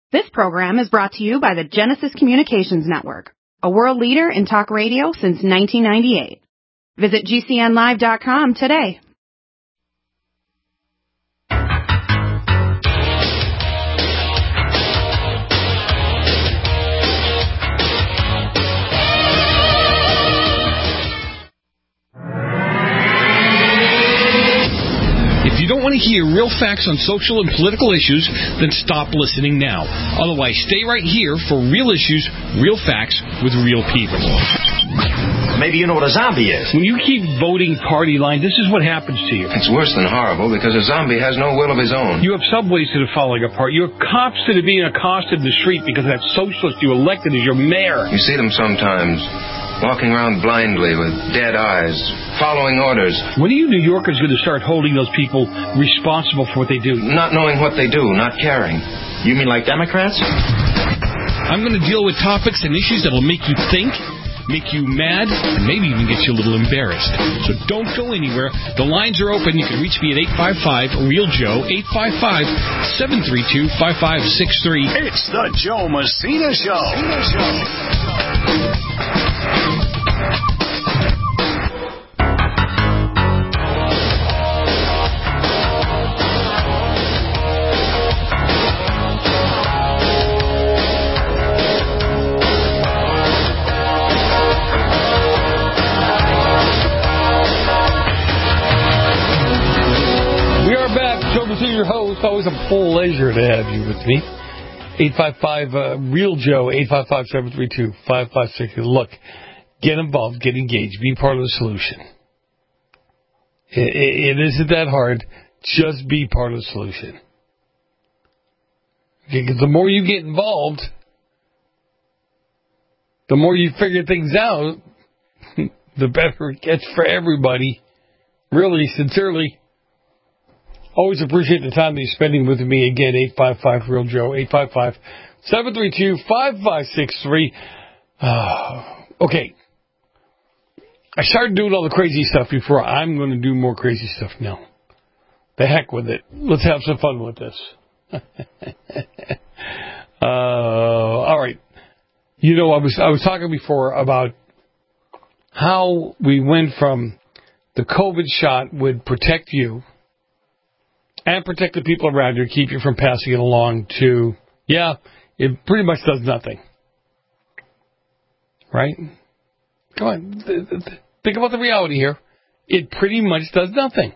This program is brought to you by the Genesis Communications Network, a world leader in talk radio since 1998. Visit GCNlive.com today. If you don't want to hear real facts on social and political issues, then stop listening now. Otherwise, stay right here for real issues, real facts, with real people. Maybe you know what a zombie is. When you keep voting party line, this is what happens to you. It's worse than horrible because a zombie has no will of his own. You have subways that are falling apart. You have cops that are being accosted in the street because that socialist you elected as your mayor. You see them sometimes, walking around blindly with dead eyes, following orders. When are you New Yorkers going to start holding those people responsible for what they do? Not knowing what they do, not caring. You mean like Democrats? I'm going to deal with topics and issues that will make you think, make you mad, and maybe even get you a little embarrassed. So don't go anywhere. The lines are open. You can reach me at 855-REAL-JOE, 855-732-5563. It's the Joe Messina Show. Your host, always a pleasure to have you with me. 855-REAL-JOE, 855-732-5560. Look, get involved, get engaged, be part of the solution. It isn't that hard. Just be part of the solution. Because the more you get involved, the more you figure things out, the better it gets for everybody. Really, sincerely. Always appreciate the time that you're spending with me. Again, 855-REAL-JOE, 855-732-5563. Okay. I started doing all the crazy stuff before. I'm going to do more crazy stuff now. The heck with it. Let's have some fun with this. All right. You know, I was talking before about how we went from the COVID shot would protect you and protect the people around you, keep you from passing it along to, yeah, it pretty much does nothing. Right? Come on. Think about the reality here. It pretty much does nothing.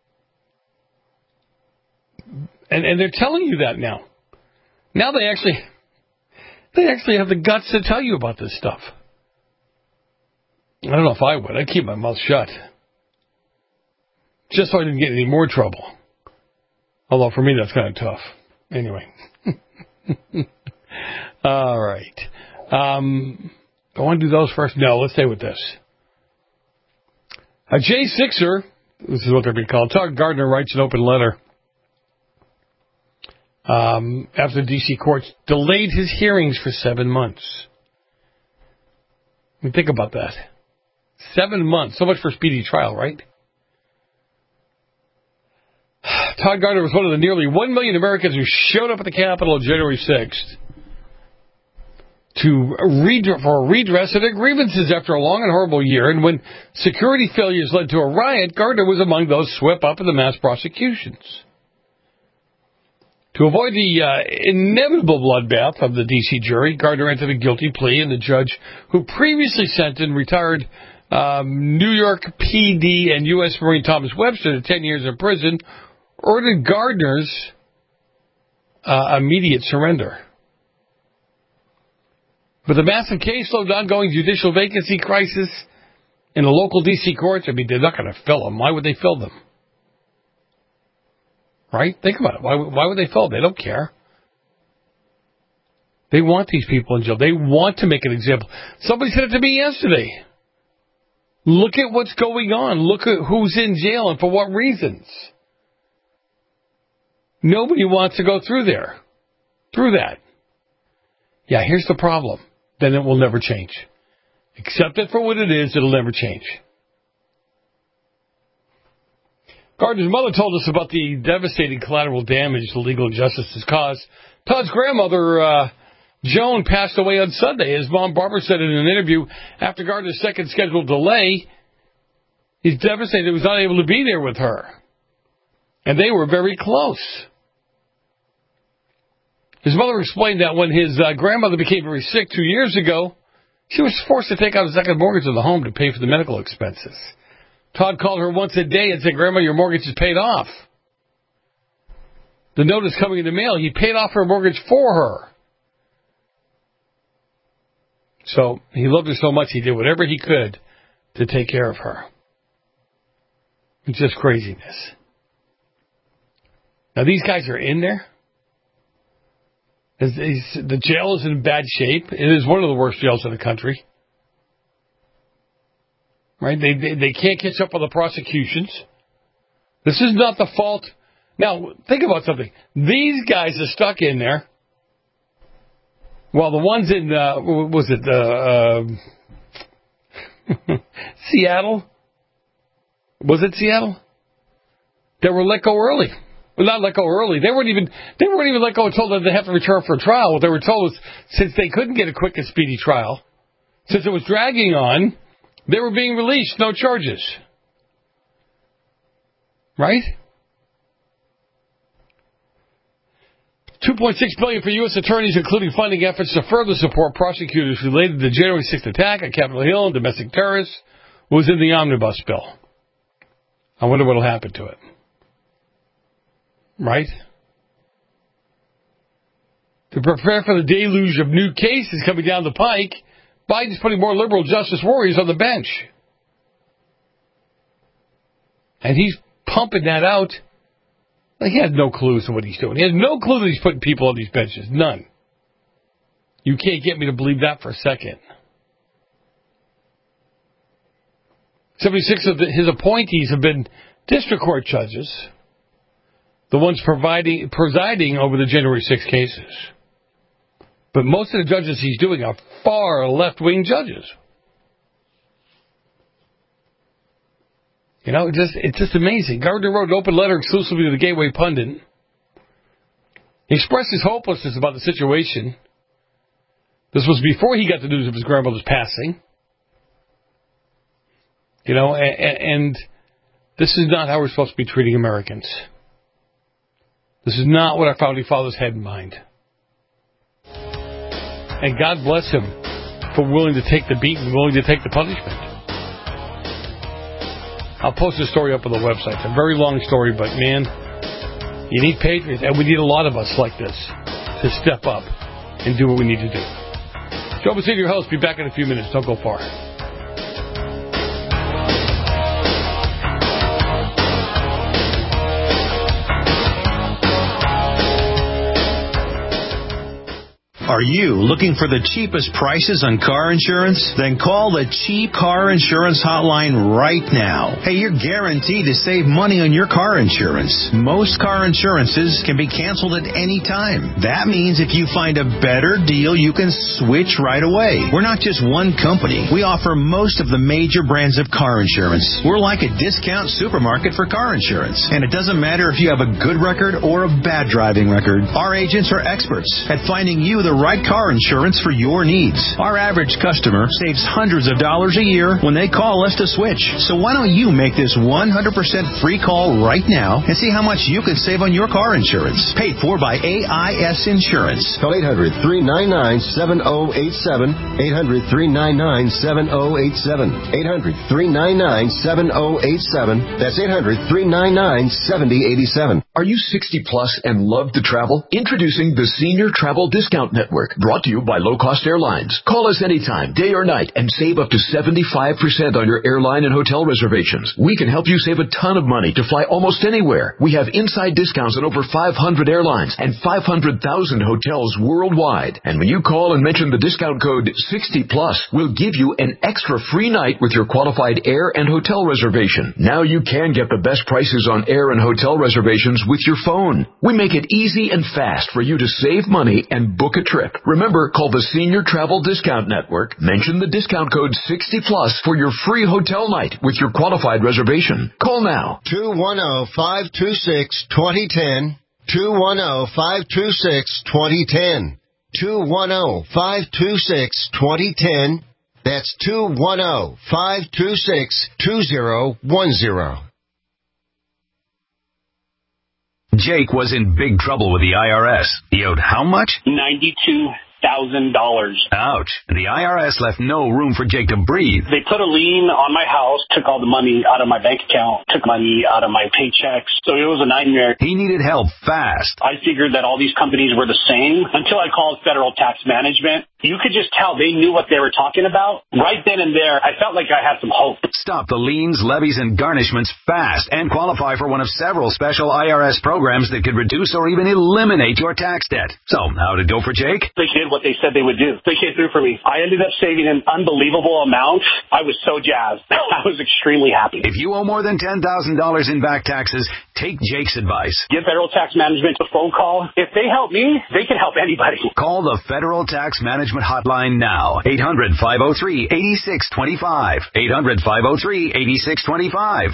And they're telling you that now. Now they actually have the guts to tell you about this stuff. I don't know if I would. I'd keep my mouth shut. Just so I didn't get any more trouble. Although for me, that's kind of tough. Anyway. All right. I want to do those first. No, let's stay with this. A J6er, this is what they're being called, Todd Gardner writes an open letter after the D.C. courts delayed his hearings for 7 months. I mean, think about that. 7 months. So much for speedy trial, right? Todd Gardner was one of the nearly 1 million Americans who showed up at the Capitol on January 6th for redress of their grievances after a long and horrible year. And when security failures led to a riot, Gardner was among those swept up in the mass prosecutions. To avoid the inevitable bloodbath of the D.C. jury, Gardner entered a guilty plea, and the judge, who previously sentenced retired New York PD and U.S. Marine Thomas Webster to 10 years in prison, ordered Gardner's immediate surrender. But the massive caseload, ongoing judicial vacancy crisis in the local D.C. courts, I mean, they're not going to fill them. Why would they fill them? Right? Think about it. Why would they fill them? They don't care. They want these people in jail. They want to make an example. Somebody said it to me yesterday. Look at what's going on. Look at who's in jail and for what reasons. Nobody wants to go through that. Yeah, here's the problem. Then it will never change. Accept it for what it is. It'll never change. Gardner's mother told us about the devastating collateral damage the legal injustice has caused. Todd's grandmother, Joan, passed away on Sunday. His mom, Barbara, said in an interview after Gardner's second scheduled delay, he's devastated he was not able to be there with her. And they were very close. His mother explained that when his grandmother became very sick 2 years ago, she was forced to take out a second mortgage on the home to pay for the medical expenses. Todd called her once a day and said, "Grandma, your mortgage is paid off." The note is coming in the mail. He paid off her mortgage for her. So he loved her so much he did whatever he could to take care of her. It's just craziness. Now these guys are in there. The jail is in bad shape. It is one of the worst jails in the country. Right? They can't catch up with the prosecutions. This is not the fault. Now, think about something. These guys are stuck in there. Well, the ones in, Seattle? Was it Seattle? They were let go early. Well, not let go early. They weren't even let go and told that they have to return for a trial. What they were told was, since they couldn't get a quick and speedy trial, since it was dragging on, they were being released, no charges. Right? $2.6 billion for U.S. attorneys, including funding efforts to further support prosecutors related to the January 6th attack at Capitol Hill and domestic terrorists, was in the omnibus bill. I wonder what will happen to it. Right? To prepare for the deluge of new cases coming down the pike, Biden's putting more liberal justice warriors on the bench. And he's pumping that out. Like he has no clue as to what he's doing. He has no clue that he's putting people on these benches. None. You can't get me to believe that for a second. 76 of his appointees have been district court judges, the ones presiding over the January 6 cases. But most of the judges he's doing are far left-wing judges. You know, it's just amazing. Gardner wrote an open letter exclusively to the Gateway Pundit. He expressed his hopelessness about the situation. This was before he got the news of his grandmother's passing. You know, and this is not how we're supposed to be treating Americans. This is not what our founding fathers had in mind. And God bless him for willing to take the beat and willing to take the punishment. I'll post this story up on the website. It's a very long story, but man, you need patriots, and we need a lot of us like this to step up and do what we need to do. Joe Messina, your host. Be back in a few minutes. Don't go far. Are you looking for the cheapest prices on car insurance? Then call the Cheap Car Insurance Hotline right now. Hey, you're guaranteed to save money on your car insurance. Most car insurances can be canceled at any time. That means if you find a better deal, you can switch right away. We're not just one company. We offer most of the major brands of car insurance. We're like a discount supermarket for car insurance. And it doesn't matter if you have a good record or a bad driving record. Our agents are experts at finding you the right car insurance for your needs. Our average customer saves hundreds of dollars a year when they call us to switch. So why don't you make this 100% free call right now and see how much you could save on your car insurance. Paid for by AIS Insurance. Call 800-399-7087. 800-399-7087. 800-399-7087. That's 800-399-7087. Are you 60 plus and love to travel? Introducing the Senior Travel Discount Network, brought to you by Low Cost Airlines. Call us anytime, day or night, and save up to 75% on your airline and hotel reservations. We can help you save a ton of money to fly almost anywhere. We have inside discounts on over 500 airlines and 500,000 hotels worldwide. And when you call and mention the discount code 60 plus, we'll give you an extra free night with your qualified air and hotel reservation. Now you can get the best prices on air and hotel reservations with your phone. We make it easy and fast for you to save money and book a trip trip. Remember, call the Senior Travel Discount Network. Mention the discount code 60+ for your free hotel night with your qualified reservation. Call now. 210-526-2010. 210-526-2010. 210-526-2010. That's 210-526-2010. Jake was in big trouble with the IRS. He owed how much? $92,000. Ouch. The IRS left no room for Jake to breathe. They put a lien on my house, took all the money out of my bank account, took money out of my paychecks. So it was a nightmare. He needed help fast. I figured that all these companies were the same until I called Federal Tax Management. You could just tell they knew what they were talking about. Right then and there, I felt like I had some hope. Stop the liens, levies, and garnishments fast and qualify for one of several special IRS programs that could reduce or even eliminate your tax debt. So, how did it go for Jake? They did what they said they would do. They came through for me. I ended up saving an unbelievable amount. I was so jazzed. I was extremely happy. If you owe more than $10,000 in back taxes, take Jake's advice. Give Federal Tax Management a phone call. If they help me, they can help anybody. Call the Federal Tax Management hotline now. 800-503-8625. 800-503-8625.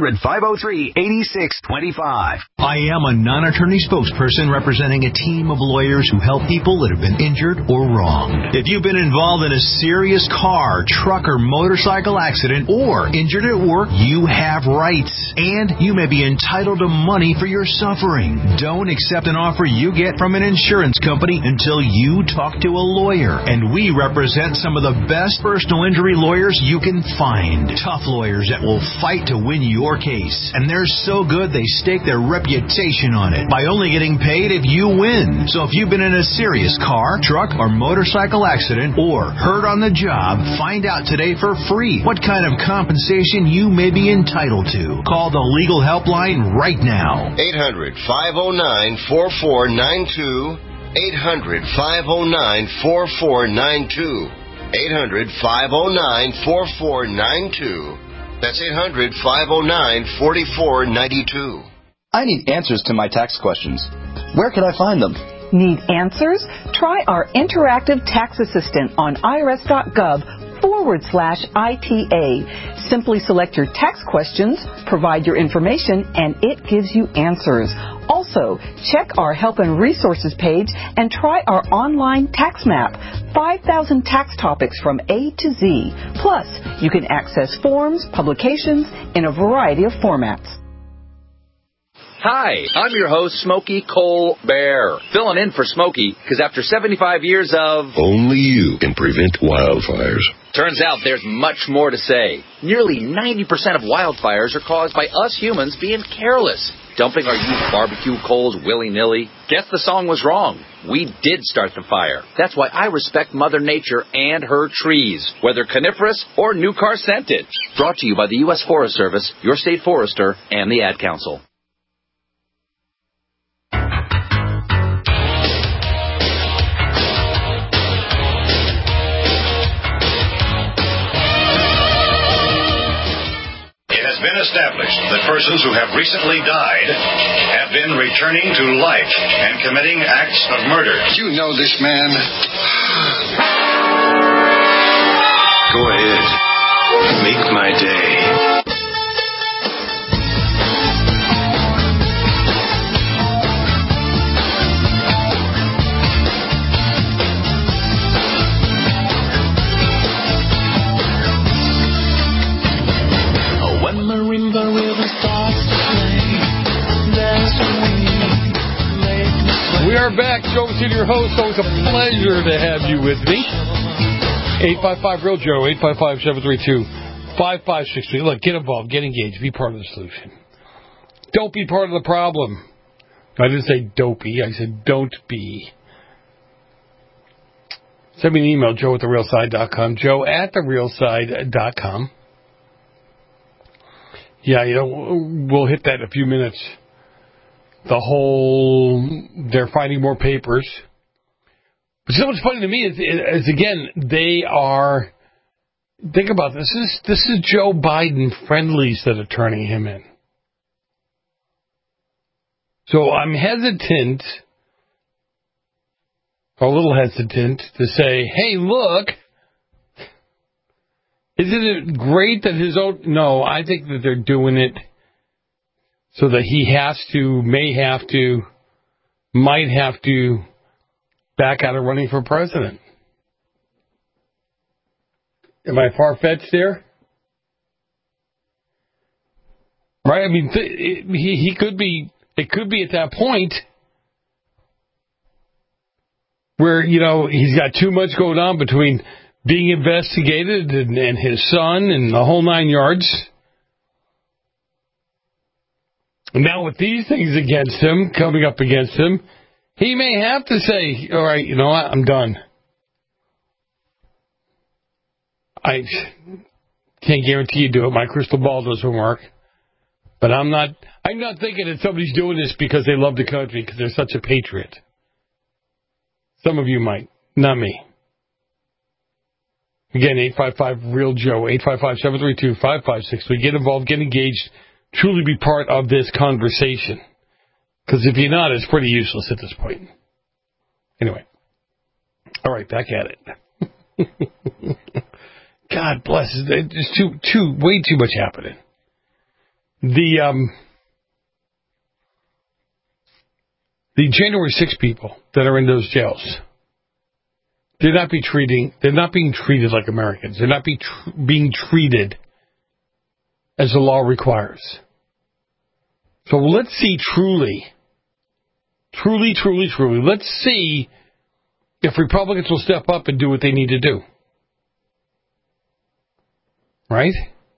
800-503-8625. I am a non-attorney spokesperson representing a team of lawyers who help people that have been injured or wronged. If you've been involved in a serious car, truck, or motorcycle accident or injured at work, you have rights, and you may be entitled to money for your suffering. Don't accept an offer you get from an insurance company until you talk to a lawyer, and we represent some of the best personal injury lawyers you can find. Tough lawyers that will fight to win your case, and they're so good they stake their reputation on it by only getting paid if you win. So if you've been in a serious car, truck, or motorcycle accident or hurt on the job, find out today for free what kind of compensation you may be entitled to. Call the legal helpline right now. 800-509-4492. 800-509-4492. 800-509-4492. That's 800-509-4492. I need answers to my tax questions. Where can I find them? Need answers? Try our interactive tax assistant on irs.gov/ITA. Simply select your tax questions, provide your information, and it gives you answers. Also, check our Help and Resources page and try our online tax map. 5,000 tax topics from A to Z. Plus, you can access forms, publications in a variety of formats. Hi, I'm your host, Smokey Colbert, filling in for Smokey, because after 75 years of... Only you can prevent wildfires. Turns out there's much more to say. Nearly 90% of wildfires are caused by us humans being careless, dumping our used barbecue coals willy-nilly. Guess the song was wrong. We did start the fire. That's why I respect Mother Nature and her trees, whether coniferous or new car scented. Brought to you by the U.S. Forest Service, your state forester, and the Ad Council. Established that persons who have recently died have been returning to life and committing acts of murder. You know this man. Go ahead. Make my day. We are back. Joe Messina, your host. Always a pleasure to have you with me. 855-REAL-JOE, 855-732-5563. Look, get involved, get engaged, be part of the solution. Don't be part of the problem. I didn't say dopey. I said don't be. Send me an email, joe@therealside.com, joe@therealside.com. Yeah, we'll hit that in a few minutes. The whole, they're finding more papers. But you know what's funny to me is again, they are, think about this, this is Joe Biden friendlies that are turning him in. So I'm hesitant are a little hesitant to say, hey, look, isn't it great that his own... No, I think that they're doing it so that he has to, may have to, might have to back out of running for president. Am I far-fetched there? Right? I mean, he could be, it could be at that point where, you know, he's got too much going on between being investigated and his son and the whole 9 yards. And now with these things against him, coming up against him, he may have to say, all right, you know what, I'm done. I can't guarantee you do it. My crystal ball doesn't work. But I'm not thinking that somebody's doing this because they love the country, because they're such a patriot. Some of you might, not me. Again, 855-REAL-JOE, 855-732-5563. Get involved, get engaged, truly be part of this conversation. Because if you're not, it's pretty useless at this point. Anyway. All right, back at it. God bless. There's way too much happening. The January 6 people that are in those jails, they're not being treated like Americans. They're not being treated as the law requires. So let's see truly, let's see if Republicans will step up and do what they need to do. Right?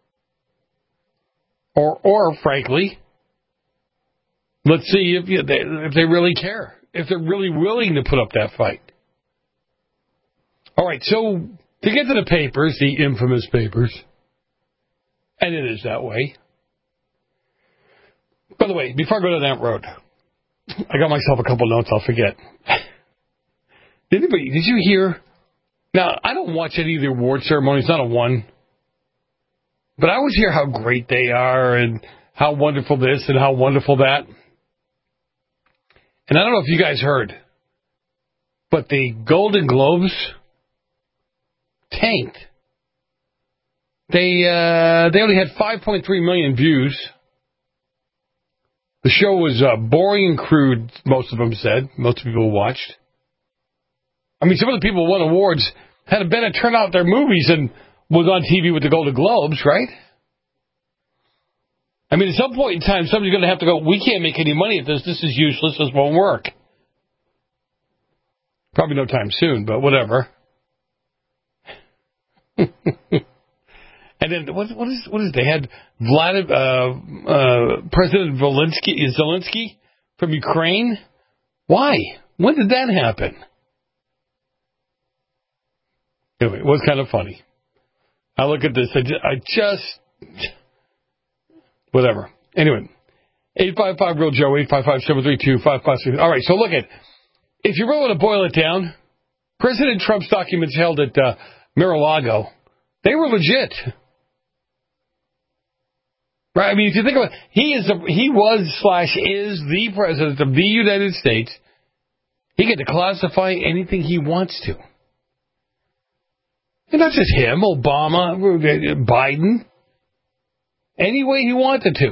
Or frankly, let's see if they really care, if they're really willing to put up that fight. All right, so to get to the papers, the infamous papers, and it is that way. By the way, before I go to that road, I got myself a couple notes I'll forget. Did you hear? Now, I don't watch any of the award ceremonies, not a one. But I always hear how great they are and how wonderful this and how wonderful that. And I don't know if you guys heard, but the Golden Globes tanked. They only had 5.3 million views. The show was boring and crude, most of them said. Most people watched. I mean, some of the people who won awards had a better turnout at their movies and was on TV with the Golden Globes, right? I mean, at some point in time, somebody's going to have to go, we can't make any money at this. This is useless. This won't work. Probably no time soon, but whatever. And then, what is they had President Zelensky from Ukraine? Why? When did that happen? Anyway, it was kind of funny. I look at this, I just, whatever. Anyway, 855-REAL-JOE, 855-732-5563. All right, so look at, if you really want to boil it down, President Trump's documents held at Mar-a-Lago, they were legit. Right? I mean, if you think about it, is the president of the United States. He get to classify anything he wants to. And not just him, Obama, Biden. Any way he wanted to.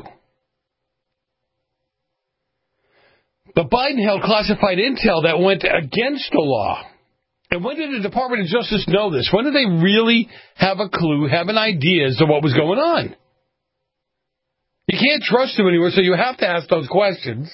But Biden held classified intel that went against the law. And when did the Department of Justice know this? When did they really have a clue, have an idea as to what was going on? You can't trust them anymore, so you have to ask those questions.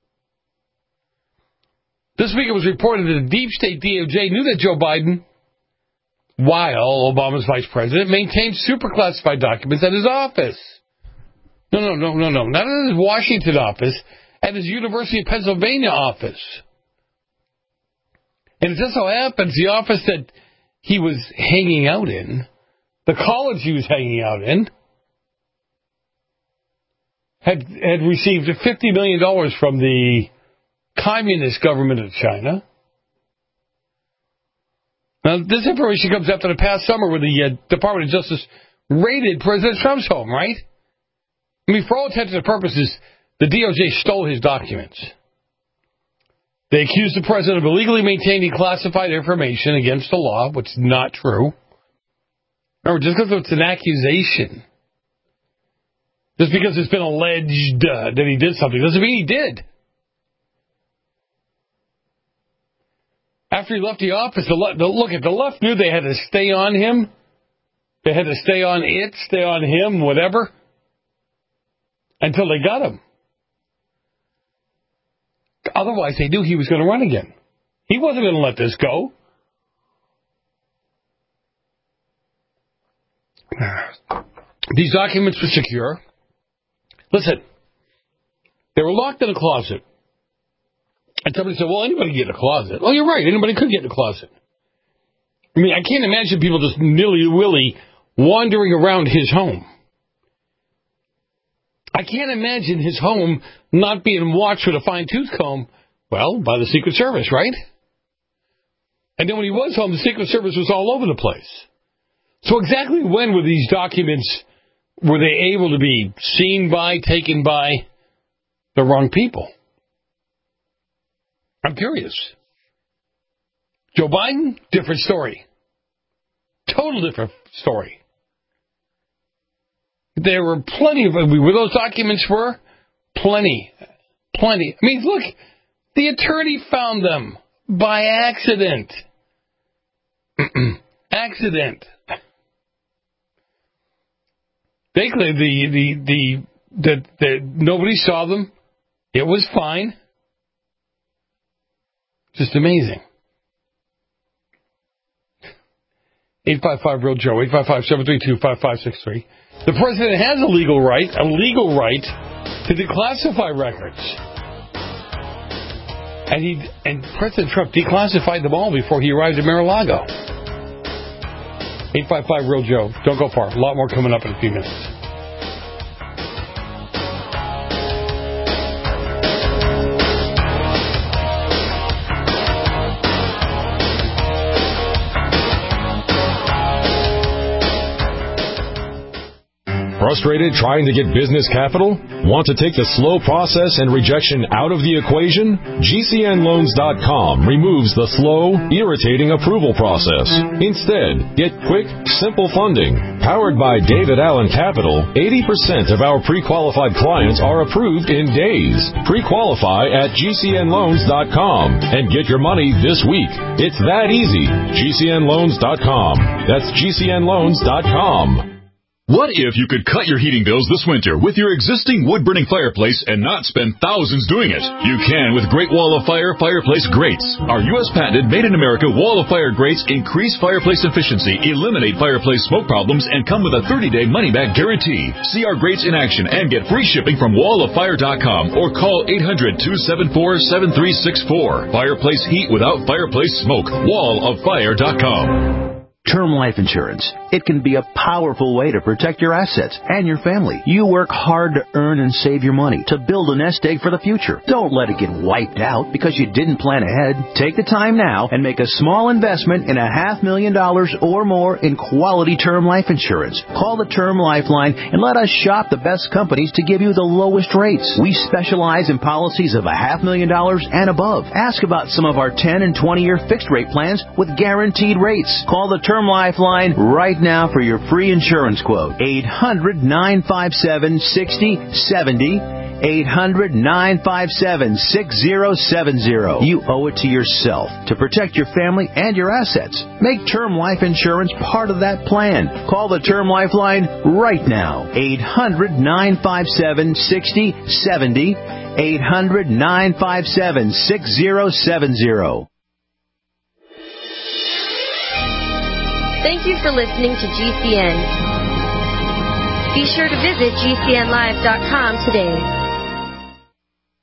This week it was reported that the deep state DOJ knew that Joe Biden, while Obama's vice president, maintained super classified documents at his office. No. Not at his Washington office, at his University of Pennsylvania office. And it just so happens the office that he was hanging out in, the college he was hanging out in, had received $50 million from the Communist government of China. Now, this information comes after the past summer when the Department of Justice raided President Trump's home, right? I mean, for all intents and purposes, the DOJ stole his documents. They accused the president of illegally maintaining classified information against the law, which is not true. Remember, just because it's an accusation, just because it's been alleged that he did something, doesn't mean he did. After he left the office, the left knew they had to stay on him. They had to stay on it, stay on him, whatever, until they got him. Otherwise, they knew he was going to run again. He wasn't going to let this go. These documents were secure. Listen, they were locked in a closet. And somebody said, well, anybody can get in a closet. Oh, you're right. Anybody could get in a closet. I mean, I can't imagine people just nilly-willy wandering around his home. I can't imagine his home not being watched with a fine-tooth comb, well, by the Secret Service, right? And then when he was home, the Secret Service was all over the place. So exactly when were these documents, were they able to be seen by, taken by the wrong people? I'm curious. Joe Biden, different story. Total different story. There were plenty of, where those documents were, plenty. I mean, look, the attorney found them by accident. Accident. They claimed that nobody saw them. It was fine. Just amazing. 855-REAL-JOE, 855-732-5563. The president has a legal right to declassify records. And President Trump declassified them all before he arrived at Mar-a-Lago. 855-REAL-JOE. Don't go far. A lot more coming up in a few minutes. Frustrated trying to get business capital? Want to take the slow process and rejection out of the equation? GCNLoans.com removes the slow, irritating approval process. Instead, get quick, simple funding. Powered by David Allen Capital, 80% of our pre-qualified clients are approved in days. Pre-qualify at GCNLoans.com and get your money this week. It's that easy. GCNLoans.com. That's GCNLoans.com. What if you could cut your heating bills this winter with your existing wood-burning fireplace and not spend thousands doing it? You can with Great Wall of Fire Fireplace Grates. Our U.S. patented, made-in-America Wall of Fire grates increase fireplace efficiency, eliminate fireplace smoke problems, and come with a 30-day money-back guarantee. See our grates in action and get free shipping from walloffire.com or call 800-274-7364. Fireplace heat without fireplace smoke. walloffire.com. Term life insurance. It can be a powerful way to protect your assets and your family. You work hard to earn and save your money to build a nest egg for the future. Don't let it get wiped out because you didn't plan ahead. Take the time now and make a small investment in $500,000 or more in quality term life insurance. Call the Term Lifeline and let us shop the best companies to give you the lowest rates. We specialize in policies of $500,000 and above. Ask about some of our 10 and 20-year fixed rate plans with guaranteed rates. Call the Term Lifeline right now for your free insurance quote. 800-957-6070. 800-957-6070. You owe it to yourself to protect your family and your assets. Make term life insurance part of that plan. Call the Term Lifeline right now. 800-957-6070. 800-957-6070. Thank you for listening to GCN. Be sure to visit GCNlive.com today.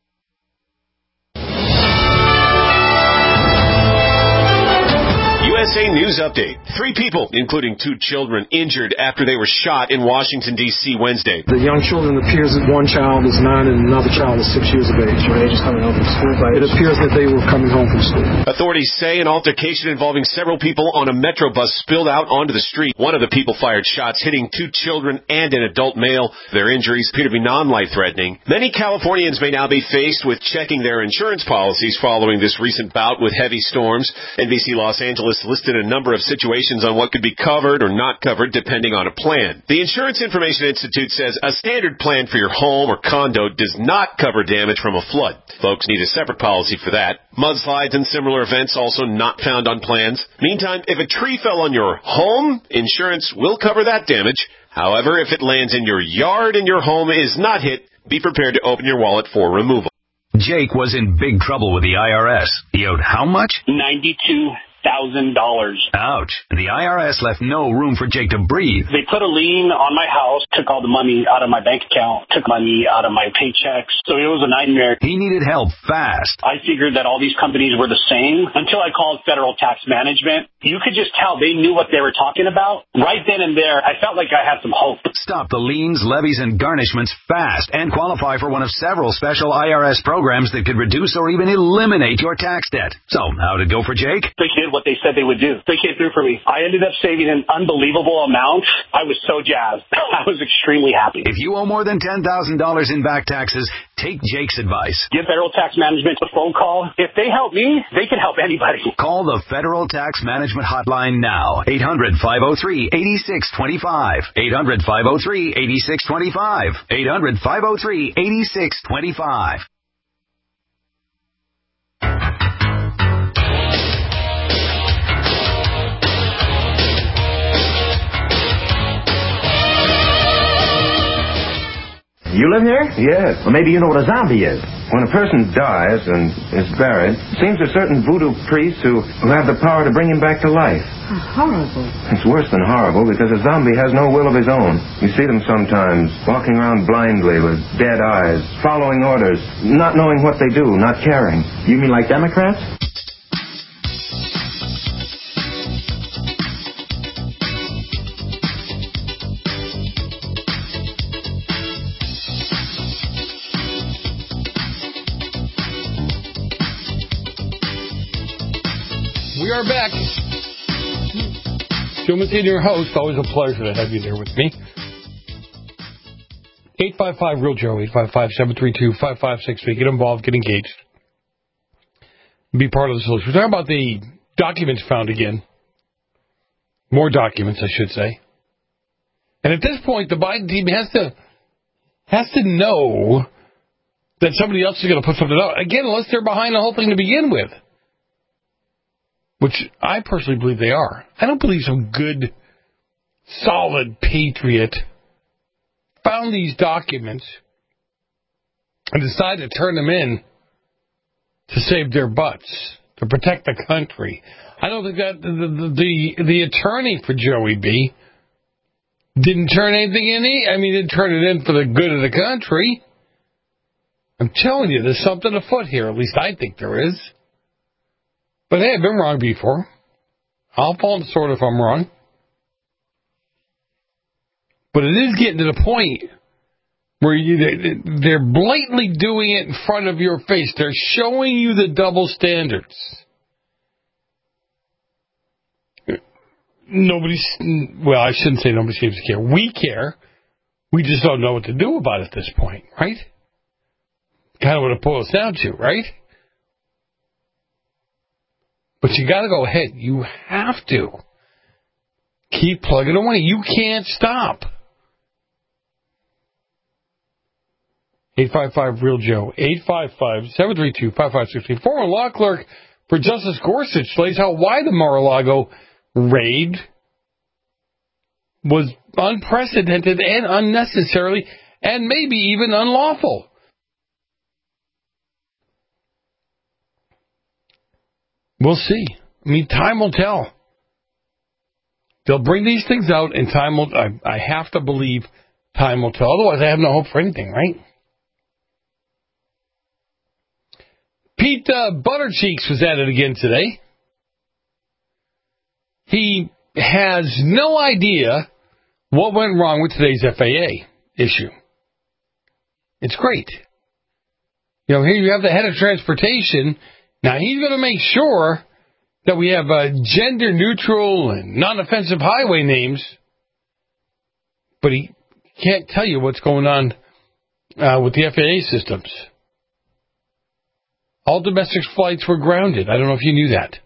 U.S. USA News Update. 3 people, including 2 children, injured after they were shot in Washington, D.C. Wednesday. The young children appears that one child is 9 and another child is 6 years of age. Were they just coming home from school? It appears that they were coming home from school. Authorities say an altercation involving several people on a Metro bus spilled out onto the street. One of the people fired shots, hitting 2 children and an adult male. Their injuries appear to be non-life-threatening. Many Californians may now be faced with checking their insurance policies following this recent bout with heavy storms. NBC Los Angeles listed a number of situations on what could be covered or not covered depending on a plan. The Insurance Information Institute says a standard plan for your home or condo does not cover damage from a flood. Folks need a separate policy for that. Mudslides and similar events also not found on plans. Meantime, if a tree fell on your home, insurance will cover that damage. However, if it lands in your yard and your home is not hit, be prepared to open your wallet for removal. Jake was in big trouble with the IRS. He owed how much? $92,000. Ouch. The IRS left no room for Jake to breathe. They put a lien on my house, took all the money out of my bank account, took money out of my paychecks. So it was a nightmare. He needed help fast. I figured that all these companies were the same until I called Federal Tax Management. You could just tell they knew what they were talking about. Right then and there, I felt like I had some hope. Stop the liens, levies, and garnishments fast and qualify for one of several special IRS programs that could reduce or even eliminate your tax debt. So, how'd it go for Jake? They did what they said they would do. They came through for me. I ended up saving an unbelievable amount. I was so jazzed. I was extremely happy. If you owe more than $10,000 in back taxes, take Jake's advice. Give Federal Tax Management a phone call. If they help me, they can help anybody. Call the Federal Tax Management Hotline now. 800-503-8625. 800-503-8625. 800-503-8625. You live here? Yes. Well, maybe you know what a zombie is. When a person dies and is buried, it seems there are certain voodoo priests who have the power to bring him back to life. Horrible. It's worse than horrible because a zombie has no will of his own. You see them sometimes walking around blindly with dead eyes, following orders, not knowing what they do, not caring. You mean like Democrats? We are back. Joe Messina, your host. Always a pleasure to have you there with me. 855-REAL-JOE, 855-732-5563. Get involved, get engaged. Be part of the solution. We're talking about the documents found again. More documents, I should say. And at this point, the Biden team has to know that somebody else is going to put something out. Again, unless they're behind the whole thing to begin with. Which I personally believe they are. I don't believe some good, solid patriot found these documents and decided to turn them in to save their butts, to protect the country. I don't think that the attorney for Joey B. didn't turn anything in. Didn't turn it in for the good of the country. I'm telling you, there's something afoot here. At least I think there is. But hey, I've been wrong before. I'll fall on the sword if I'm wrong. But it is getting to the point where they're blatantly doing it in front of your face. They're showing you the double standards. I shouldn't say nobody seems to care. We care. We just don't know what to do about it at this point, right? Kind of what it boils down to, right? But you got to go ahead. You have to keep plugging away. You can't stop. 855-REAL-JOE. 855-732-5563. Former law clerk for Justice Gorsuch lays out why the Mar-a-Lago raid was unprecedented and unnecessarily and maybe even unlawful. We'll see. Time will tell. They'll bring these things out, and time will. I have to believe time will tell. Otherwise, I have no hope for anything, right? Pete Buttigieg was at it again today. he has no idea what went wrong with today's FAA issue. It's great. You know, here you have the head of transportation. Now, he's going to make sure that we have gender-neutral and non-offensive highway names, but he can't tell you what's going on with the FAA systems. All domestic flights were grounded. I don't know if you knew that.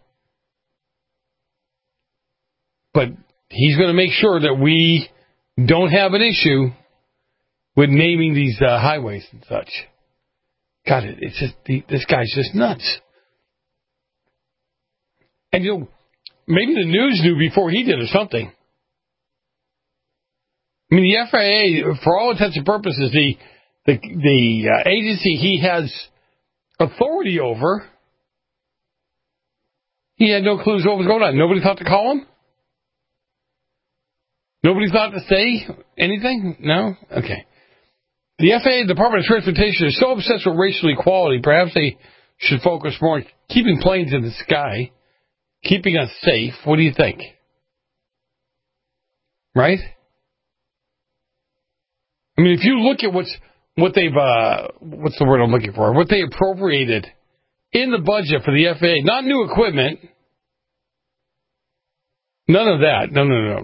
But he's going to make sure that we don't have an issue with naming these highways and such. God, it's just this guy's just nuts. And you know, maybe the news knew before he did or something. I mean, the FAA, for all intents and purposes, the agency he has authority over, he had no clues what was going on. Nobody thought to call him? Nobody thought to say anything? No? Okay. The FAA, Department of Transportation, is so obsessed with racial equality, perhaps they should focus more on keeping planes in the sky, keeping us safe. What do you think? Right? I mean, if you look at what they've, what's the word I'm looking for? What they appropriated in the budget for the FAA, not new equipment. None of that. No.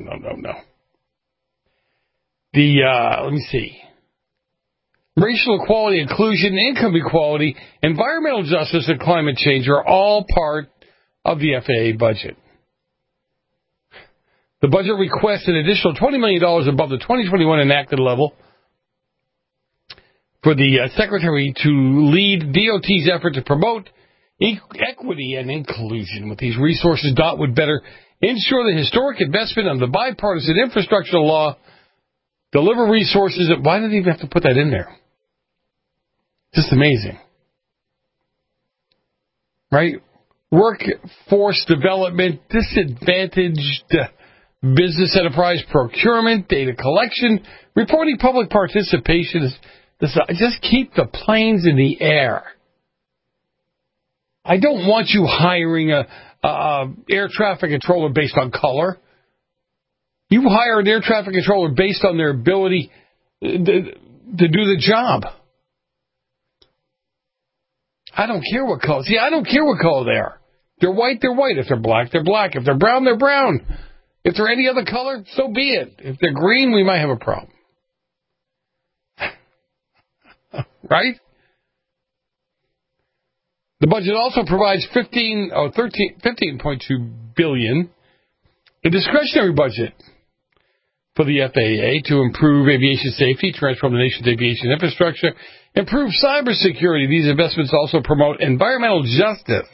Let me see. Racial equality, inclusion, income equality, environmental justice, and climate change are all part of the FAA budget. The budget requests an additional $20 million above the 2021 enacted level for the Secretary to lead DOT's effort to promote equity and inclusion. With these resources, DOT would better ensure the historic investment of the bipartisan infrastructure law, deliver resources. Why did they even have to put that in there? Just amazing. Right? Workforce development, disadvantaged business enterprise procurement, data collection, reporting public participation. Just keep the planes in the air. I don't want you hiring a air traffic controller based on color. You hire an air traffic controller based on their ability to do the job. I don't care what color. See, I don't care what color they are. They're white, they're white. If they're black, they're black. If they're brown, they're brown. If they're any other color, so be it. If they're green, we might have a problem. Right? The budget also provides $15.2 billion in discretionary budget for the FAA to improve aviation safety, transform the nation's aviation infrastructure, improve cybersecurity. These investments also promote environmental justice.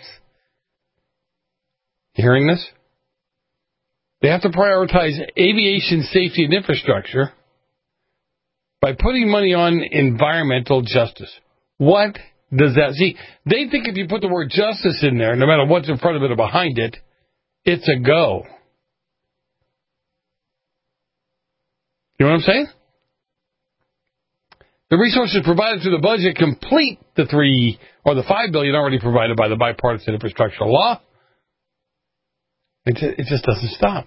You hearing this? They have to prioritize aviation safety and infrastructure by putting money on environmental justice. What does that see? They think if you put the word justice in there, no matter what's in front of it or behind it, it's a go. You know what I'm saying? The resources provided through the budget complete the $5 billion already provided by the bipartisan infrastructure law. It just doesn't stop.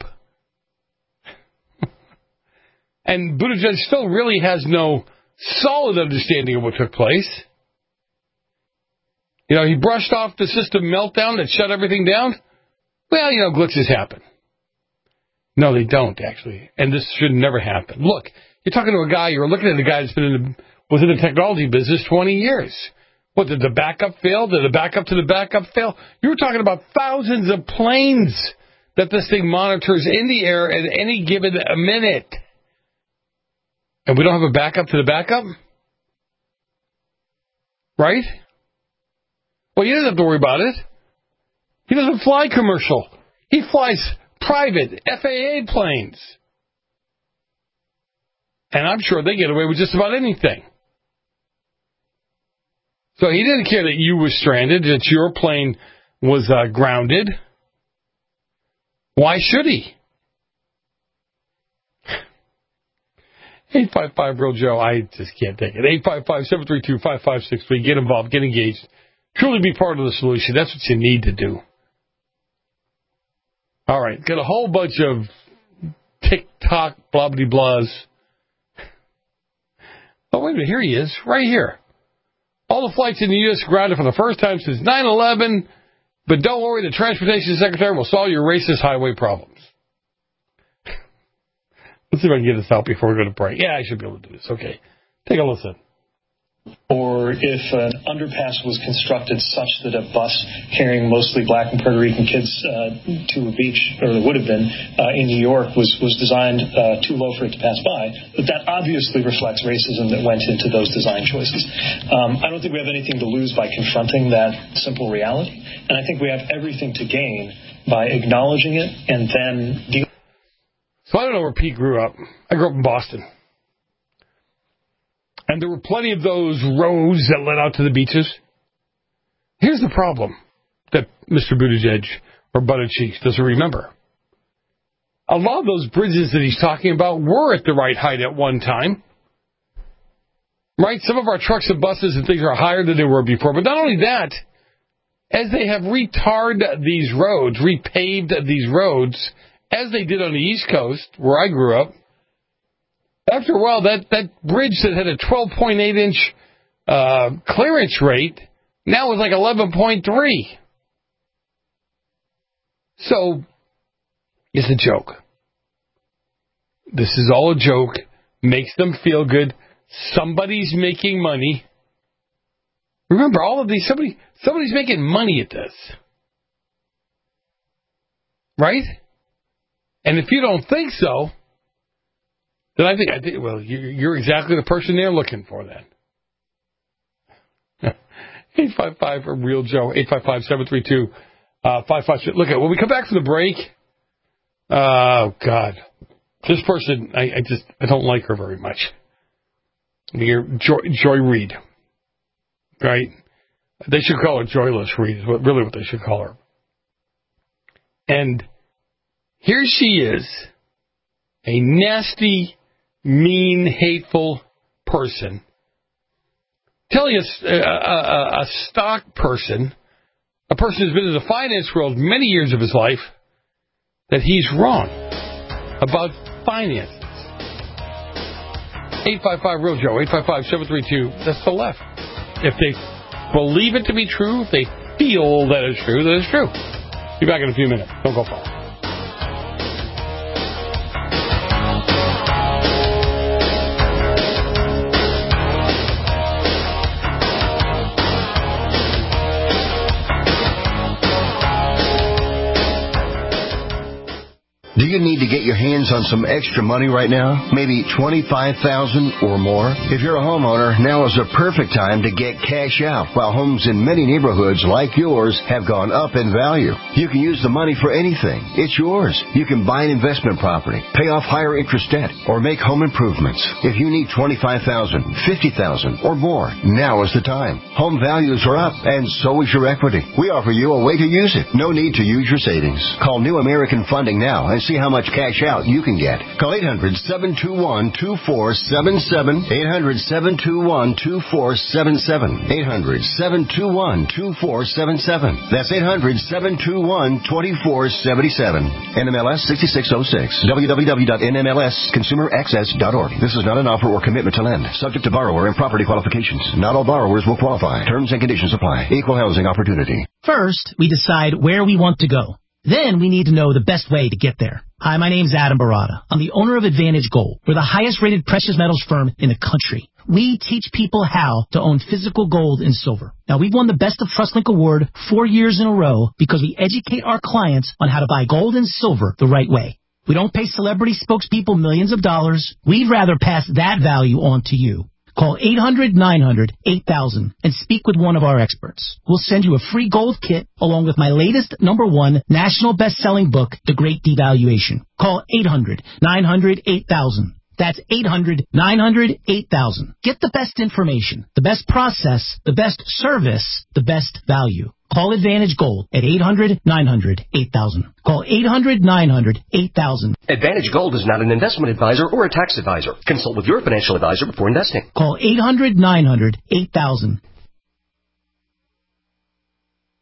And Buttigieg still really has no solid understanding of what took place. You know, he brushed off the system meltdown that shut everything down. Well, you know, glitches happen. No, they don't, actually. And this should never happen. Look, you're talking to a guy, you're looking at a guy that's was in the technology business 20 years. What, did the backup fail? Did the backup to the backup fail? You were talking about thousands of planes that this thing monitors in the air at any given minute. And we don't have a backup to the backup? Right? Well, he doesn't have to worry about it. He doesn't fly commercial. He flies private FAA planes. And I'm sure they get away with just about anything. So he didn't care that you were stranded, that your plane was grounded. Why should he? 855 Real Joe, I just can't take it. 855-732-5563. Get involved, get engaged. Truly be part of the solution. That's what you need to do. All right, got a whole bunch of TikTok blah-blah-blahs. Oh, wait a minute, here he is, right here. All the flights in the U.S. grounded for the first time since 9/11, but don't worry, the Transportation Secretary will solve your racist highway problems. Let's see if I can get this out before we go to break. Yeah, I should be able to do this. Okay, take a listen. Or if an underpass was constructed such that a bus carrying mostly black and Puerto Rican kids to a beach, or it would have been, in New York was designed too low for it to pass by, but that obviously reflects racism that went into those design choices. I don't think we have anything to lose by confronting that simple reality, and I think we have everything to gain by acknowledging it and then dealing. So I don't know where Pete grew up. I grew up in Boston. And there were plenty of those roads that led out to the beaches. Here's the problem that Mr. Buttigieg or Buttigieg doesn't remember. A lot of those bridges that he's talking about were at the right height at one time. Right? Some of our trucks and buses and things are higher than they were before. But not only that, as they have repaved these roads, as they did on the East Coast, where I grew up, after a while, that bridge that had a 12.8-inch clearance rate now is like 11.3. So, it's a joke. This is all a joke. Makes them feel good. Somebody's making money. Remember, all of these, somebody's making money at this. Right? And if you don't think so, then I think, well, you're exactly the person they're looking for then. 855 for Real Joe, 855-732-55. Look, when we come back from the break, oh, God. This person, I don't like her very much. Joy Reid. Right? They should call her Joyless Reid, is really what they should call her. And here she is, a nasty, mean, hateful person, telling us a stock person, a person who's been in the finance world many years of his life, that he's wrong about finances. 855-REAL-JOE, 855-732, that's the left. If they believe it to be true, if they feel that it's true, then it's true. Be back in a few minutes. Don't go far. Do you need to get your hands on some extra money right now? Maybe $25,000 or more? If you're a homeowner, now is a perfect time to get cash out. While homes in many neighborhoods like yours have gone up in value, you can use the money for anything. It's yours. You can buy an investment property, pay off higher interest debt, or make home improvements. If you need $25,000, $50,000 or more, now is the time. Home values are up, and so is your equity. We offer you a way to use it. No need to use your savings. Call New American Funding now and see how much cash out you can get. Call 800-721-2477. 800-721-2477. 800-721-2477. That's 800-721-2477. NMLS 6606. www.nmlsconsumeraccess.org. This is not an offer or commitment to lend. Subject to borrower and property qualifications. Not all borrowers will qualify. Terms and conditions apply. Equal housing opportunity. First, we decide where we want to go. Then we need to know the best way to get there. Hi, my name's Adam Barada. I'm the owner of Advantage Gold. We're the highest rated precious metals firm in the country. We teach people how to own physical gold and silver. Now, we've won the Best of TrustLink Award 4 years in a row because we educate our clients on how to buy gold and silver the right way. We don't pay celebrity spokespeople millions of dollars. We'd rather pass that value on to you. Call 800-900-8000 and speak with one of our experts. We'll send you a free gold kit along with my latest #1 national best-selling book, The Great Devaluation. Call 800-900-8000. That's 800-900-8000. Get the best information, the best process, the best service, the best value. Call Advantage Gold at 800-900-8000. Call 800-900-8000. Advantage Gold is not an investment advisor or a tax advisor. Consult with your financial advisor before investing. Call 800-900-8000.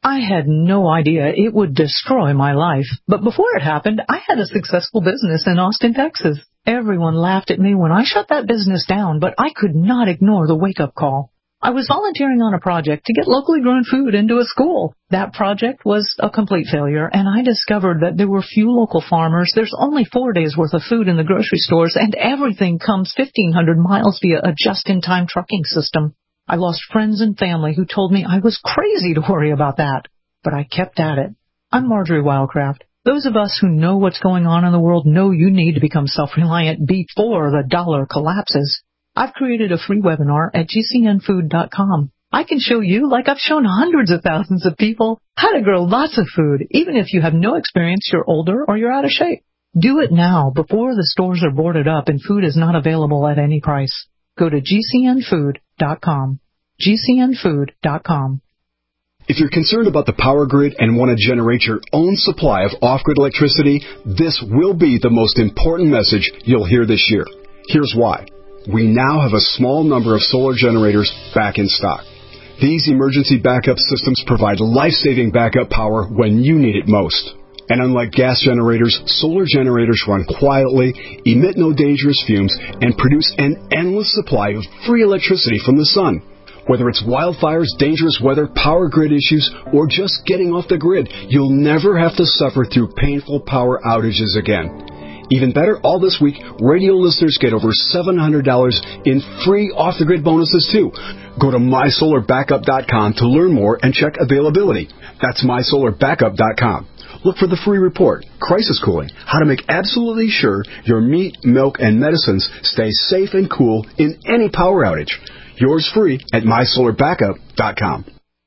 I had no idea it would destroy my life. But before it happened, I had a successful business in Austin, Texas. Everyone laughed at me when I shut that business down, but I could not ignore the wake-up call. I was volunteering on a project to get locally grown food into a school. That project was a complete failure, and I discovered that there were few local farmers. There's only 4 days' worth of food in the grocery stores, and everything comes 1,500 miles via a just-in-time trucking system. I lost friends and family who told me I was crazy to worry about that, but I kept at it. I'm Marjorie Wildcraft. Those of us who know what's going on in the world know you need to become self-reliant before the dollar collapses. I've created a free webinar at gcnfood.com. I can show you, like I've shown hundreds of thousands of people, how to grow lots of food, even if you have no experience, you're older, or you're out of shape. Do it now, before the stores are boarded up and food is not available at any price. Go to gcnfood.com. gcnfood.com. If you're concerned about the power grid and want to generate your own supply of off-grid electricity, this will be the most important message you'll hear this year. Here's why. We now have a small number of solar generators back in stock. These emergency backup systems provide life-saving backup power when you need it most. And unlike gas generators, solar generators run quietly, emit no dangerous fumes, and produce an endless supply of free electricity from the sun. Whether it's wildfires, dangerous weather, power grid issues, or just getting off the grid, you'll never have to suffer through painful power outages again. Even better, all this week, radio listeners get over $700 in free off-the-grid bonuses, too. Go to mysolarbackup.com to learn more and check availability. That's mysolarbackup.com. Look for the free report, Crisis Cooling, how to make absolutely sure your meat, milk, and medicines stay safe and cool in any power outage. Yours free at mysolarbackup.com.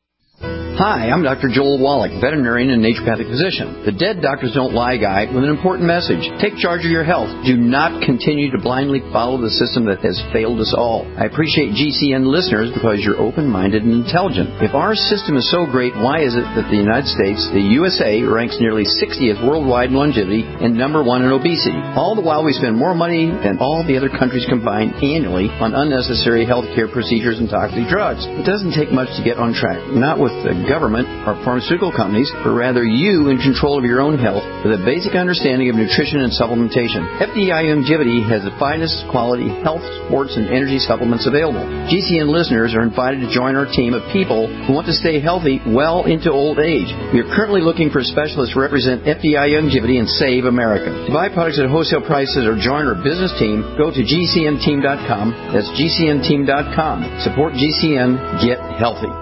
Hi, I'm Dr. Joel Wallach, veterinarian and naturopathic physician. The Dead Doctors Don't Lie guy with an important message. Take charge of your health. Do not continue to blindly follow the system that has failed us all. I appreciate GCN listeners because you're open-minded and intelligent. If our system is so great, why is it that the United States, the USA, ranks nearly 60th worldwide in longevity and number 1 in obesity? All the while we spend more money than all the other countries combined annually on unnecessary health care procedures and toxic drugs. It doesn't take much to get on track. Not with the government or pharmaceutical companies, but rather you in control of your own health with a basic understanding of nutrition and supplementation. FDI Longevity has the finest quality health, sports, and energy supplements available. GCN listeners are invited to join our team of people who want to stay healthy well into old age. We are currently looking for specialists to represent FDI Longevity and Save America. To buy products at wholesale prices or join our business team, go to gcnteam.com. That's gcnteam.com. Support GCN. Get healthy.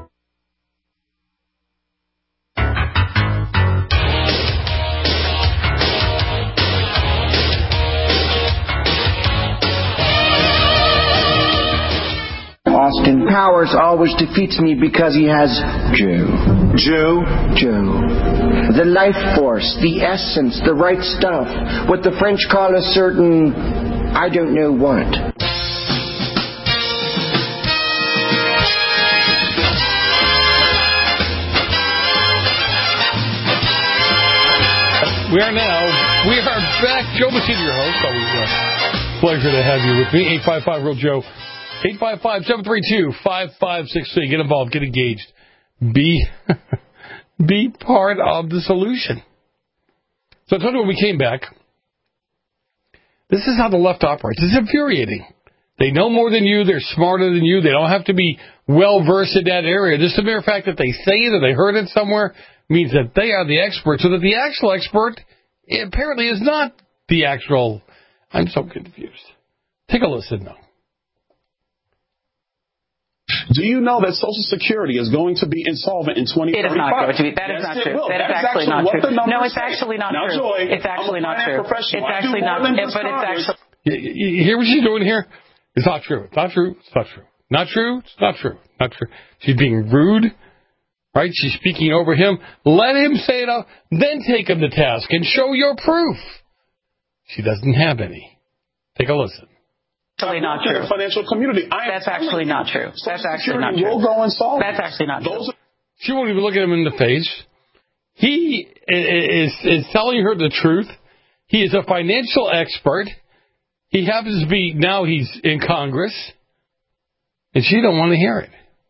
Austin Powers always defeats me because he has Joe. The life force, the essence, the right stuff. What the French call a certain, I don't know what. We are back. Joe Messina, your host. Always a pleasure to have you with me. 855-REAL-JOE. 855-732-5563. Get involved. Get engaged. Be part of the solution. So I told you when we came back, this is how the left operates. It's infuriating. They know more than you. They're smarter than you. They don't have to be well-versed in that area. Just the mere fact that they say it or they heard it somewhere means that they are the expert, so that the actual expert apparently is not the actual. I'm so confused. Take a listen, though. Do you know that Social Security is going to be insolvent in 2035? It is not going to be. That is not true. That is actually not true. No, it's actually not true. Joy, it's actually not true. It's actually not. But it's actually. You hear what she's doing here? It's not true. It's not true. It's not true. Not true. It's not true. Not true. She's being rude, right? She's speaking over him. Let him say it out. Then take him to task and show your proof. She doesn't have any. Take a listen. Actually not true. The financial community. That's actually not true. That's actually not true. Will go insolvent. That's actually not true. She won't even look at him in the face. He is telling her the truth. He is a financial expert. He happens to be, now he's in Congress. And she don't want to hear it.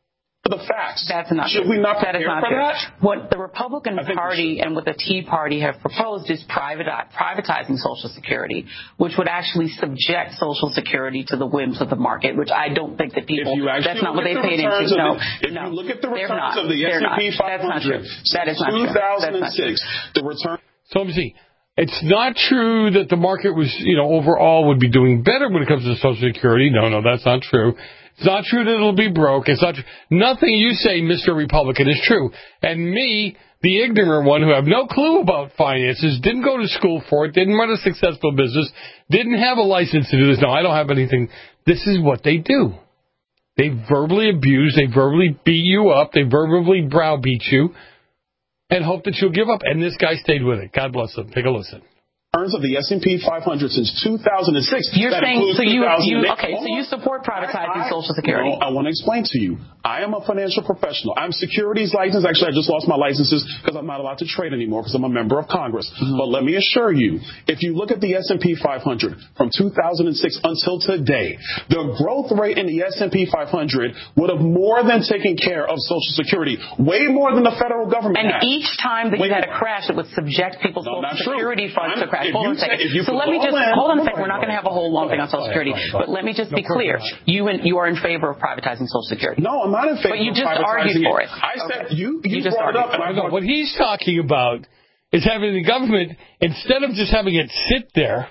the facts. That's not Should true. we not That prepare is not for true. that? What the Republican Party and what the Tea Party have proposed is privatizing Social Security, which would actually subject Social Security to the whims of the market, which I don't think that people, that's not what they paid into. No, if you look at the returns of the S&P 500 that is not true. 2006, the return. So let me see. It's not true that the market was, overall would be doing better when it comes to Social Security. No, that's not true. It's not true that it'll be broke. It's not true. Nothing you say, Mr. Republican, is true. And me, the ignorant one who have no clue about finances, didn't go to school for it, didn't run a successful business, didn't have a license to do this. No, I don't have anything. This is what they do. They verbally abuse, they verbally beat you up, they verbally browbeat you, and hope that you'll give up. And this guy stayed with it. God bless him. Take a listen. Of the S&P 500 since 2006. You're saying, so you you support privatizing Social Security? No, I want to explain to you. I am a financial professional. I'm securities licensed. Actually, I just lost my licenses because I'm not allowed to trade anymore because I'm a member of Congress. Mm-hmm. But let me assure you, if you look at the S&P 500 from 2006 until today, the growth rate in the S&P 500 would have more than taken care of Social Security, way more than the federal government And has. each time that you had a crash, it would subject people's Social Security funds to crash. Hold on a second. So let me just hold on a second. We're not going to have a whole long thing on Social Security, but let me just be clear. You are in favor of privatizing Social Security. No, I'm not in favor. But you just argued for it. I said you just brought it up, and I know what he's talking about is having the government, instead of just having it sit there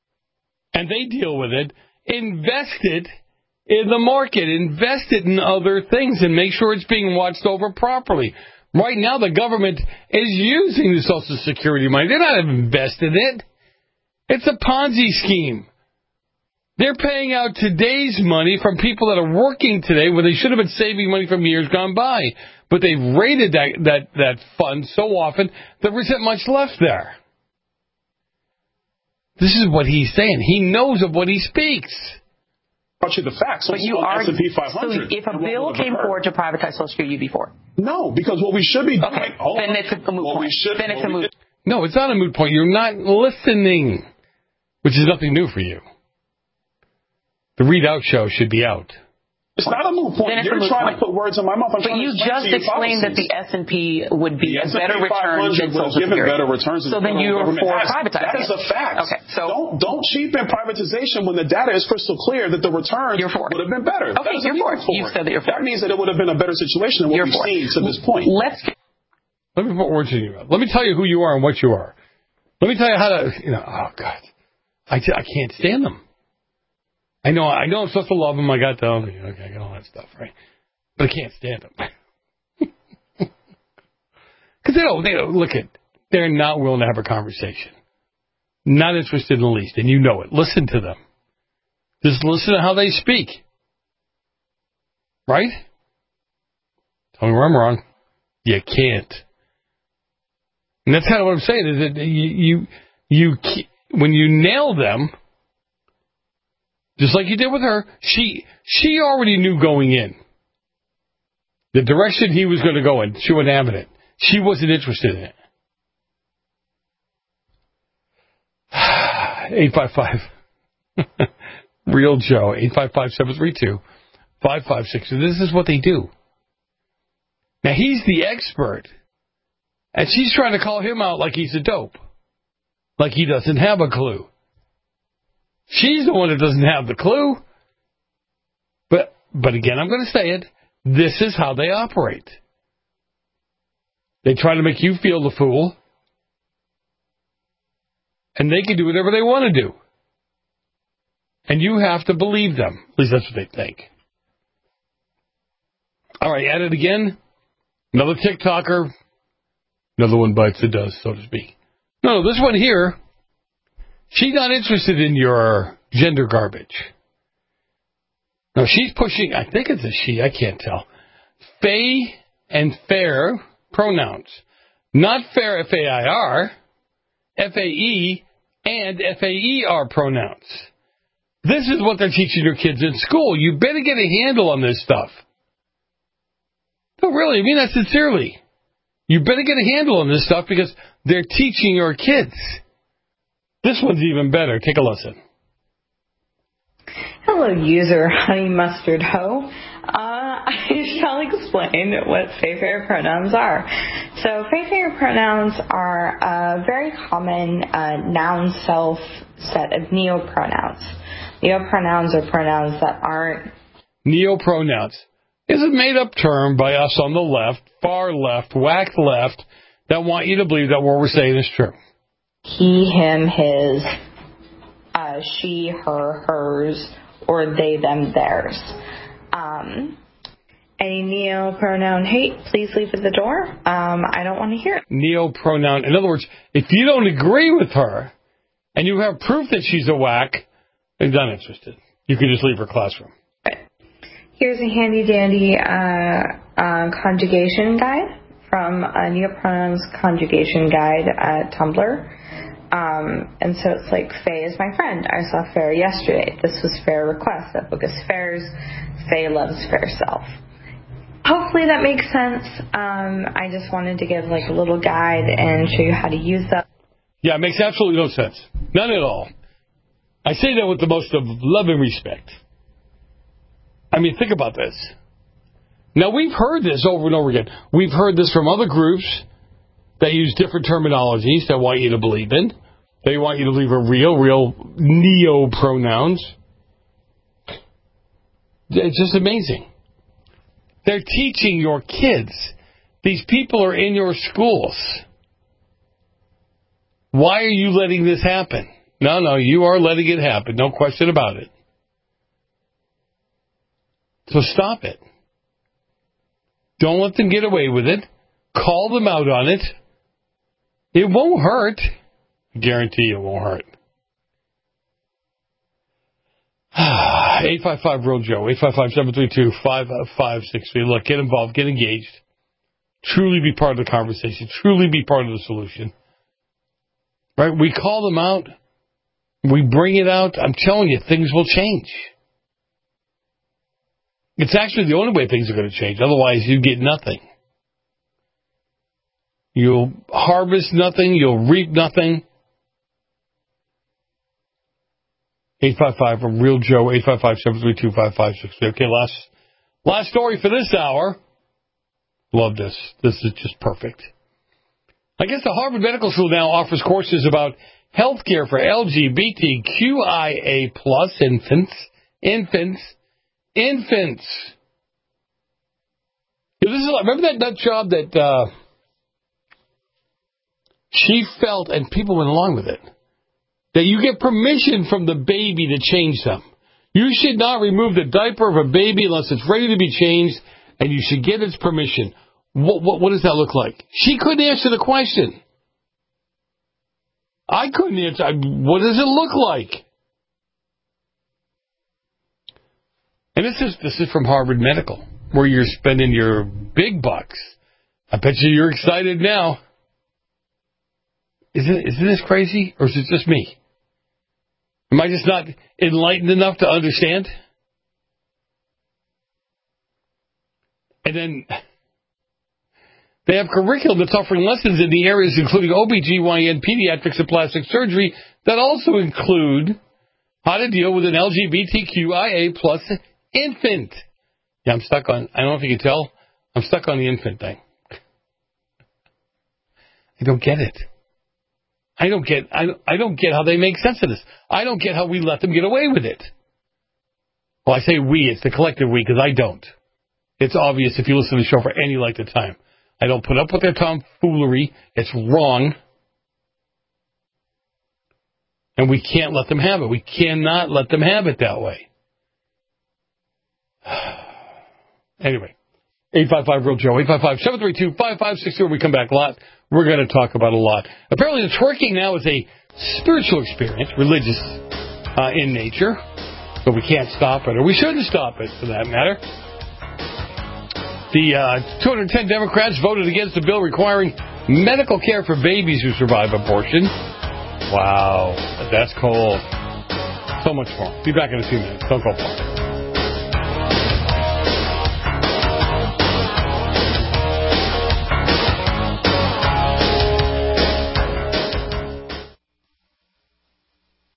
and they deal with it, invest it in the market, invest it in other things, and make sure it's being watched over properly. Right now, the government is using the Social Security money. They're not investing it. It's a Ponzi scheme. They're paying out today's money from people that are working today when they should have been saving money from years gone by. But they've raided that fund so often there isn't much left there. This is what he's saying. He knows of what he speaks. You the facts. But you are. So if a bill came forward to privatize Social Security, you'd be for it? No, because what we should be doing. Okay, then it's a moot point. Then it's a moot. No, it's not a moot point. You're not listening, which is nothing new for you. The Read Out show should be out. It's not a moot point. You're trying to put words in my mouth. But you just explained that the S&P would be a better return than Social Security. Better returns so then you're for privatizing. That is a fact. Okay, so don't cheapen privatization when the data is crystal clear that the returns would have been better. Okay, you're for it. You said that you're for it. That means that it would have been a better situation than what we've seen to this point. Let me put words in your mouth. Let me tell you who you are and what you are. Let me tell you how to. Oh God, I can't stand them. I know I'm supposed to love them. I got all that stuff, right? But I can't stand them. Because they don't look at, they're not willing to have a conversation. Not interested in the least, and you know it. Listen to them. Just listen to how they speak. Right? Tell me where I'm wrong. You can't. And that's kind of what I'm saying, is that you when you nail them, just like you did with her, she already knew going in the direction he was going to go in. She wasn't having it. She wasn't interested in it. 855 Real Joe, 855-732-5562. This is what they do. Now, he's the expert, and she's trying to call him out like he's a dope, like he doesn't have a clue. She's the one that doesn't have the clue. But again, I'm going to say it. This is how they operate. They try to make you feel the fool. And they can do whatever they want to do. And you have to believe them. At least that's what they think. All right, at it again. Another TikToker. Another one bites the dust, so to speak. No, this one here. She's not interested in your gender garbage. No, she's pushing, I think it's a she, I can't tell. Fae and fair pronouns. Not fair, F-A-I-R, F-A-E, and F-A-E-R pronouns. This is what they're teaching your kids in school. You better get a handle on this stuff. No, really, I mean that sincerely. You better get a handle on this stuff because they're teaching your kids. This one's even better. Take a listen. Hello, user Honey Mustard Ho. I shall explain what fey pronouns are. So fey pronouns are a very common noun self set of neopronouns. Neopronouns are pronouns that aren't... Neopronouns is a made-up term by us on the left, far left, whack left, that want you to believe that what we're saying is true. He, him, his, she, her, hers, or they, them, theirs. Any neopronoun hate, please leave at the door. I don't want to hear it. Neopronoun. In other words, if you don't agree with her and you have proof that she's a whack, then not interested. You can just leave her classroom. Here's a handy-dandy conjugation guide from a Neopronouns Conjugation Guide at Tumblr. And so it's like, Faye is my friend. I saw Fair yesterday. This was Fair request. That book is Fair's. Faye loves Fair self. Hopefully that makes sense. I just wanted to give like a little guide and show you how to use that. Yeah, it makes absolutely no sense. None at all. I say that with the most of love and respect. I mean, think about this. Now, we've heard this over and over again. We've heard this from other groups that use different terminologies that want you to believe in. They want you to believe in real neo-pronouns. It's just amazing. They're teaching your kids. These people are in your schools. Why are you letting this happen? No, you are letting it happen. No question about it. So stop it. Don't let them get away with it. Call them out on it. It won't hurt. I guarantee you it won't hurt. 855-REAL-JOE, 855-732-5563. Look, get involved, get engaged. Truly be part of the conversation. Truly be part of the solution. Right? We call them out. We bring it out. I'm telling you, things will change. It's actually the only way things are going to change. Otherwise, you get nothing. You'll harvest nothing. You'll reap nothing. 855 from Real Joe, 855-732-5563. Okay, last story for this hour. Love this. This is just perfect. I guess the Harvard Medical School now offers courses about health care for LGBTQIA plus infants. Yeah, this is, remember that nut job that she felt, and people went along with it, that you get permission from the baby to change them. You should not remove the diaper of a baby unless it's ready to be changed, and you should get its permission. What does that look like? She couldn't answer the question. I couldn't answer. What does it look like? And this is from Harvard Medical, where you're spending your big bucks. I bet you're excited now. Isn't this crazy, or is it just me? Am I just not enlightened enough to understand? And then they have curriculum that's offering lessons in the areas including OBGYN, pediatrics, and plastic surgery that also include how to deal with an LGBTQIA plus infant. Yeah, I'm stuck on, I don't know if you can tell, I'm stuck on the infant thing. I don't get it. I don't get how they make sense of this. I don't get how we let them get away with it. Well, I say we, it's the collective we, because I don't. It's obvious if you listen to the show for any length of time. I don't put up with their tomfoolery. It's wrong. And we can't let them have it. We cannot let them have it that way. Anyway, 855-REAL-JOE, 855-732-5563. When we come back a lot, we're going to talk about a lot. Apparently, the twerking now is a spiritual experience, religious in nature, but we can't stop it, or we shouldn't stop it, for that matter. The 210 Democrats voted against a bill requiring medical care for babies who survive abortion. Wow, that's cold. So much more. Be back in a few minutes. Don't go far.